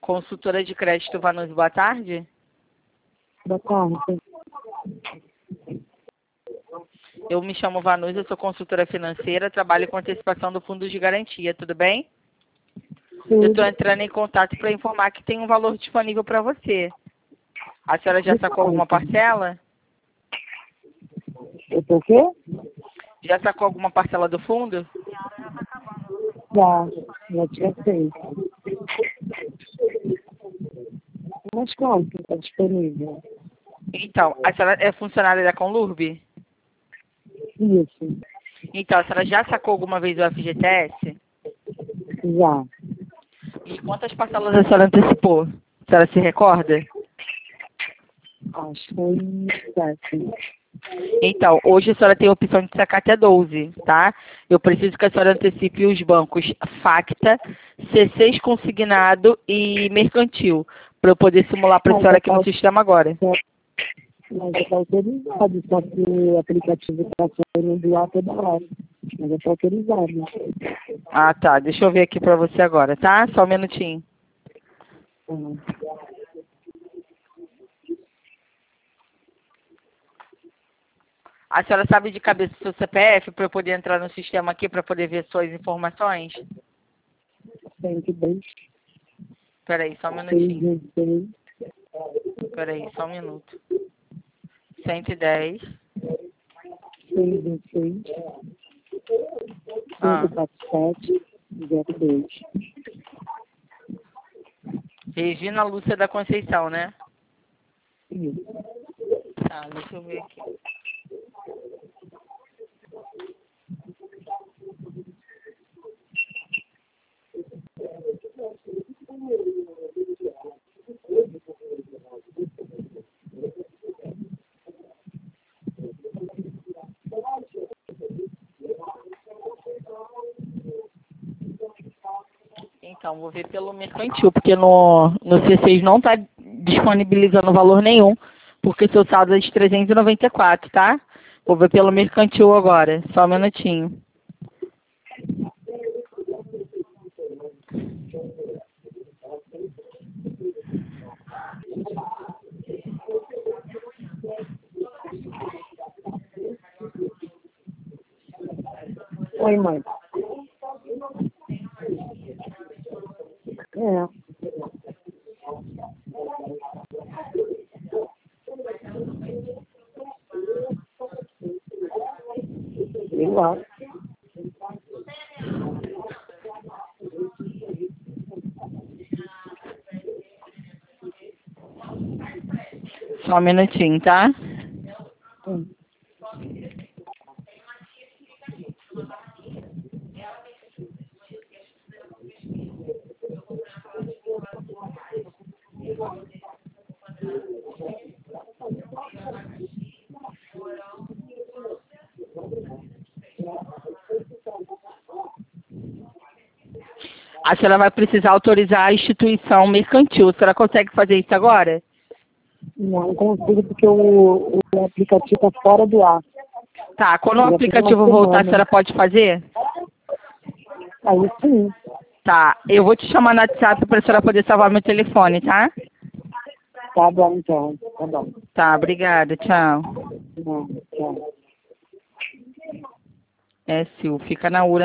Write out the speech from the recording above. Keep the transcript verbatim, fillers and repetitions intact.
Consultora de crédito Vanusa, boa tarde. Boa tarde. Eu me chamo Vanusa, sou consultora financeira, trabalho com antecipação do fundo de garantia, tudo bem? Sim. Eu estou entrando em contato para informar que tem um valor disponível para você. A senhora já sacou alguma parcela? Eu tô o quê? Já sacou alguma parcela do fundo? Já, já tinha feito. Mas quanto está disponível? Então, a senhora é funcionária da Conlurb? Isso, Então, a senhora já sacou alguma vez o F G T S? já. E quantas parcelas a senhora antecipou? A senhora se recorda? Acho que foi sete. Então, hoje a senhora tem a opção de sacar até doze, tá? Eu preciso que a senhora antecipe os bancos Facta, C seis Consignado e Mercantil, para eu poder simular para a senhora aqui no sistema agora. Mas já está autorizado, só que o aplicativo está saindo do ar toda hora. Mas já está autorizado. Ah, tá. Deixa eu ver aqui para você agora, tá? Só um minutinho. Uhum. A senhora sabe de cabeça o seu C P F para eu poder entrar no sistema aqui para poder ver suas informações? cento e dois, Peraí, só um minutinho. seiscentos Peraí, só um minuto. cento e dez. e vinte e seis, Ah, cinco quatro sete, zero dois. Regina Lúcia da Conceição, né? Isso. Tá, deixa eu ver aqui. Então, vou ver pelo mercantil, porque no, no C seis não está disponibilizando valor nenhum, porque seu saldo é de trezentos e noventa e quatro, tá? Vou ver pelo mercantil agora, só um minutinho. Oi, mãe. É. Eu acho. Só um minutinho, tá? Hum. A senhora vai precisar autorizar a instituição mercantil. A senhora consegue fazer isso agora? Não consigo porque o, o aplicativo está fora do ar. Tá, quando o Já tem aplicativo uma voltar, a semana. senhora pode fazer? Aí sim. Tá, eu vou te chamar no WhatsApp para a senhora poder salvar meu telefone, tá? Tá bom, então. Tá bom. Tá, obrigada, tchau. Não, tchau. É, Sil, fica na U R A.